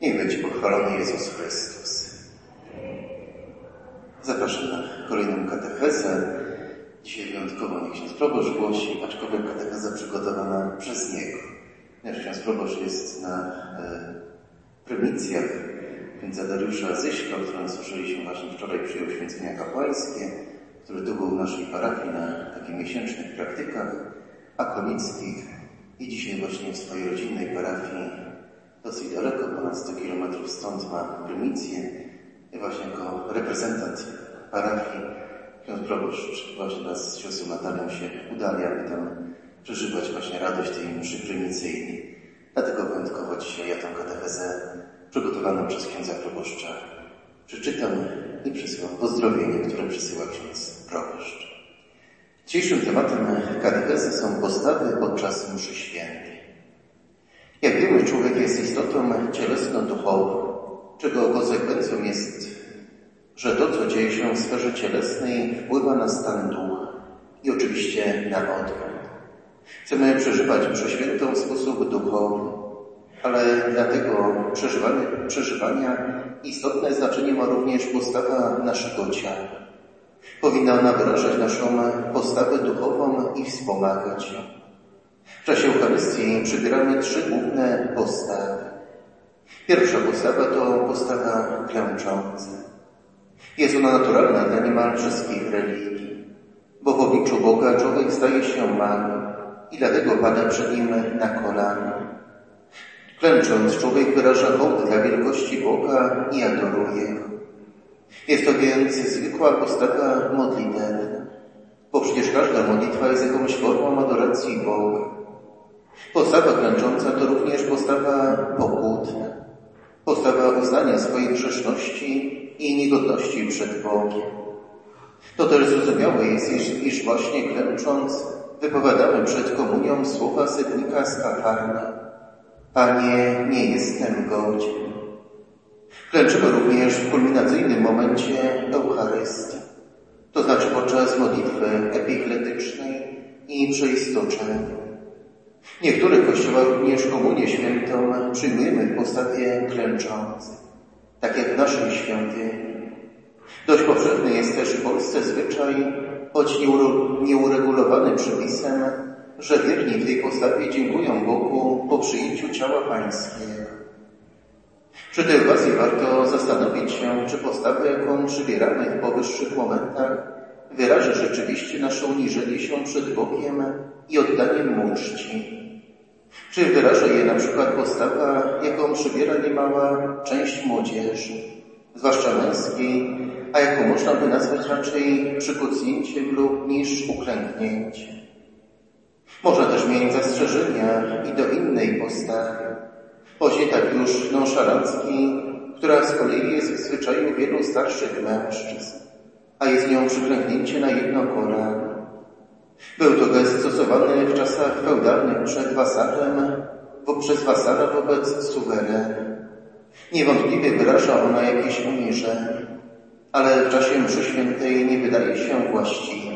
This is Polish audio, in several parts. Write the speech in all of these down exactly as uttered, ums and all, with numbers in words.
Niech będzie pochwalony Jezus Chrystus. Zapraszam na kolejną katechezę. Dzisiaj wyjątkowo nie ksiądz proboszcz głosi, aczkolwiek katecheza przygotowana przez niego. Ponieważ ksiądz proboszcz jest na e, prymitcjach księdza Dariusza Zyśka, o którym słyszeliśmy właśnie wczoraj przy uświęcenia kapłańskie, który tu był w naszej parafii na takich miesięcznych praktykach akolickich i dzisiaj właśnie w swojej rodzinnej parafii dosyć daleko, ponad sto kilometrów stąd ma prymicję i właśnie jako reprezentant parafii ksiądz proboszcz właśnie nas z siostrą Natalią się udali, aby tam przeżywać właśnie radość tej mszy prymicyjnej. Dlatego wyjątkowo dzisiaj ja tę katechezę przygotowaną przez księdza proboszcza przeczytam i przesyłam pozdrowienie, które przysyła ksiądz proboszcz. Dzisiejszym tematem katechezy są postawy podczas mszy świętej. Jak wiemy, człowiek jest istotą cielesno-duchową, czego konsekwencją jest, że to, co dzieje się w sferze cielesnej, wpływa na stan ducha i oczywiście na odwrót. Chcemy przeżywać mszę świętą w sposób duchowy, ale dla tego przeżywania, przeżywania istotne znaczenie ma również postawa naszego ciała. Powinna ona wyrażać naszą postawę duchową i wspomagać ją. W czasie Eucharystii przybieramy trzy główne postawy. Pierwsza postawa to postawa klęcząca. Jest ona naturalna dla niemal wszystkich religii, bo w obliczu Boga człowiek staje się mały i dlatego pada przed Nim na kolana. Klęcząc, człowiek wyraża hołd dla wielkości Boga i adoruje Go. Jest to więc zwykła postawa modlitewna, bo przecież każda modlitwa jest jakąś formą adoracji Boga. Postawa klęcząca to również postawa pokutna, postawa uznania swojej grzeszności i niegodności przed Bogiem. To też zrozumiałe jest, iż, iż właśnie klęcząc wypowiadamy przed komunią słowa setnika z Kafarna: Panie, nie jestem godzien. Klęczymy również w kulminacyjnym momencie Eucharystii, to znaczy podczas modlitwy epikletycznej i przeistoczenia. W niektórych kościołach również komunię świętą przyjmujemy w postawie klęczącej, tak jak w naszej świątyni. Dość powszechny jest też w Polsce zwyczaj, choć nieuregulowany przepisem, że wierni w tej postawie dziękują Bogu po przyjęciu ciała Pańskiego. Przy tej okazji warto zastanowić się, czy postawa, jaką przybieramy w powyższych momentach, wyraża rzeczywiście nasze uniżenie się przed Bogiem i oddaniem Mu czci. Czy wyraża je na przykład postawa, jaką przybiera niemała część młodzieży, zwłaszcza męskiej, a jaką można by nazwać raczej przykucnięciem lub niż uklęknięciem. Można też mieć zastrzeżenia i do innej postawy, choć nie tak już nonszalanckiej, która z kolei jest w zwyczaju wielu starszych mężczyzn, a jest nią przyklęknięcie na jedno kolano. Był to gest stosowany w czasach feudalnych przed wasalem, bo przez wasala wobec suwerena. Niewątpliwie wyraża ona jakieś uniżenie, ale w czasie mszy świętej nie wydaje się właściwa.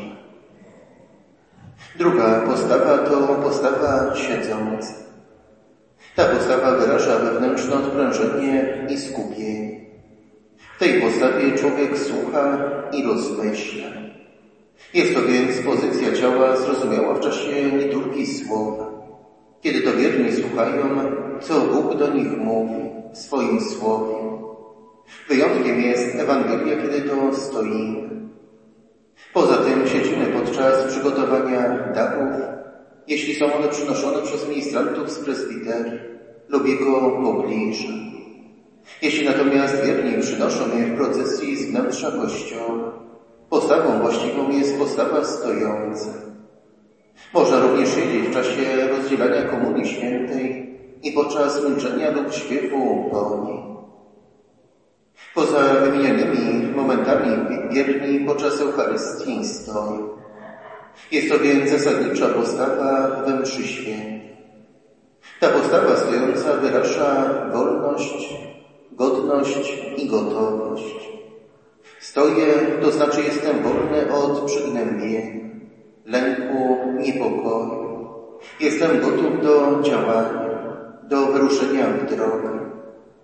Druga postawa to postawa siedząca. Ta postawa wyraża wewnętrzne odprężenie i skupienie. W tej postawie człowiek słucha i rozmyśla. Jest to więc pozycja ciała zrozumiała w czasie liturgii słowa, kiedy to wierni słuchają, co Bóg do nich mówi w swoim słowie. Wyjątkiem jest Ewangelia, kiedy to stoimy. Poza tym siedzimy podczas przygotowania darów, jeśli są one przynoszone przez ministrantów z prezbiterii lub jego pobliża. Jeśli natomiast wierni przynoszą je w procesji z wnętrza kościoła, postawą właściwą jest postawa stojąca. Można również siedzieć w czasie rozdzielania komunii świętej i podczas milczenia lub śpiewu po niej. Poza wymienionymi momentami wierni podczas Eucharystii stoją. Jest to więc zasadnicza postawa we mszy świętej. Ta postawa stojąca wyraża wolność, godność i gotowość. Stoję, to znaczy jestem wolny od przygnębienia, lęku, niepokoju. Jestem gotów do działania, do wyruszenia w drogę.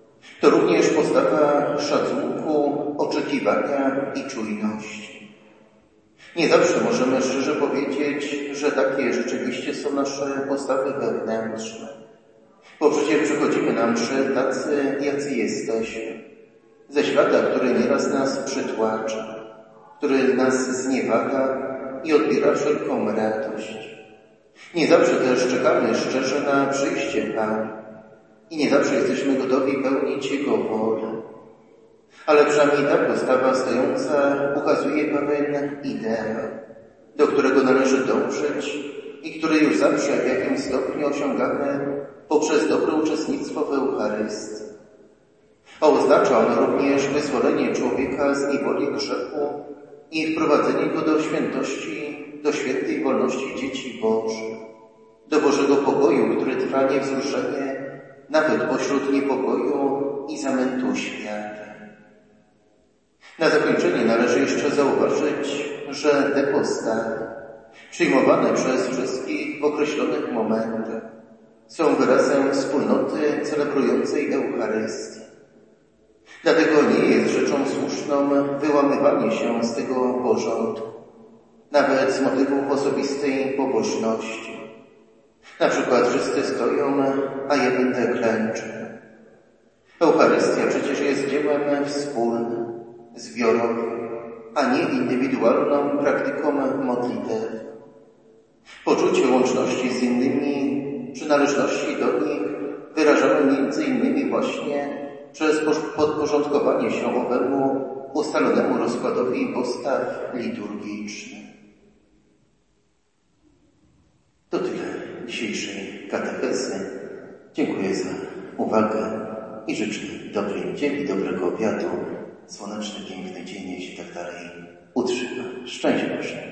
To również postawa szacunku, oczekiwania i czujności. Nie zawsze możemy szczerze powiedzieć, że takie rzeczywiście są nasze postawy wewnętrzne. Bo przecież przychodzimy na mszy tacy, jacy jesteśmy. Ze świata, który nieraz nas przytłacza, który nas zniewaga i odbiera wszelką radość. Nie zawsze też czekamy szczerze na przyjście Pana i nie zawsze jesteśmy gotowi pełnić Jego wolę. Ale przynajmniej ta postawa stojąca ukazuje pewien ideał, do którego należy dążyć i który już zawsze w jakimś stopniu osiągamy poprzez dobre uczestnictwo w Eucharystii. A oznacza on również wyzwolenie człowieka z niewoli grzechu i wprowadzenie go do świętości, do świętej wolności dzieci Bożych, do Bożego pokoju, który trwa niewzruszenie nawet pośród niepokoju i zamętu świata. Na zakończenie należy jeszcze zauważyć, że te postawy, przyjmowane przez wszystkich w określonych momentach, są wyrazem wspólnoty celebrującej Eucharystię. Dlatego nie jest rzeczą słuszną wyłamywanie się z tego porządku, nawet z motywów osobistej pobożności. Na przykład wszyscy stoją, a ja będę klęczył. Eucharystia przecież jest dziełem wspólnym, zbiorowym, a nie indywidualną praktyką modlitew. Poczucie łączności z innymi, przynależności do nich wyrażamy między innymi właśnie przez podporządkowanie się owemu ustalonemu rozkładowi postaw liturgicznych. To tyle dzisiejszej katechezy. Dziękuję za uwagę i życzę dobrej niedzieli, dobrego obiadu. Słoneczny, piękny dzień, jeśli tak dalej utrzyma. Szczęść Boże.